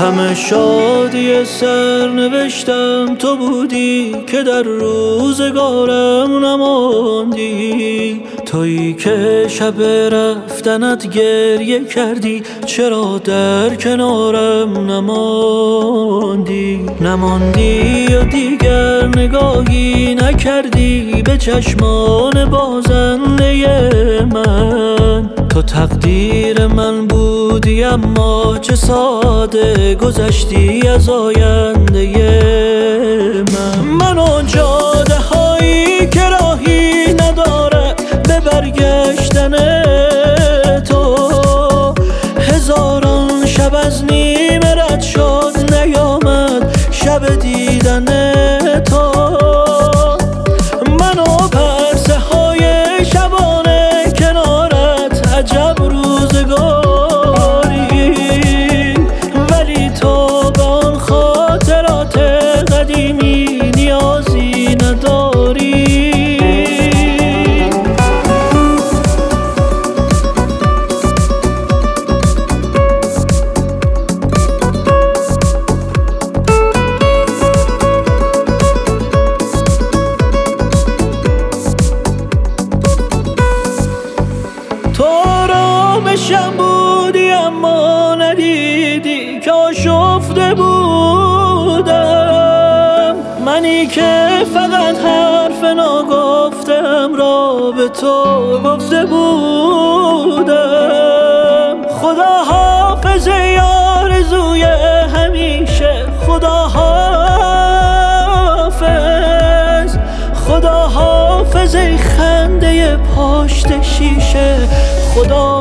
همه شادی سرنوشتم تو بودی که در روزگارم نماندی. تویی که شب رفتنت گریه کردی، چرا در کنارم نماندی و دیگر نگاهی نکردی به چشمان بازنده من. تو تقدیر من بودی اما چه ساده گذشتی از آینده من و جاده هایی که راهی نداره به برگشتن تو. هزاران شب از نیمه رد شد نیامد شب دیدن تو. من و پرسه های شبانه کنارت عجب روزگاری، ولی تو به آن خاطرات قدیمی نیازی نداری. تو را به شب بودی اما ندیدی که آشفته بودم. منی که فقط حرف ناگفتم را به تو گفته بودم. خدا حافظ آرزوی همیشه، خدا حافظ، خدا حافظ ای خنده پشت شیشه، خدا